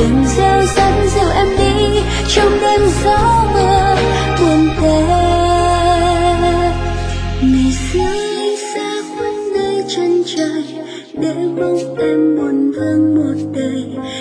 đừng gieo rắc dịu em đi trong đêm gió mưa buồn tê. Ngày xưa anh xa khuất nơi chân trời để mong em buồn vương một đời.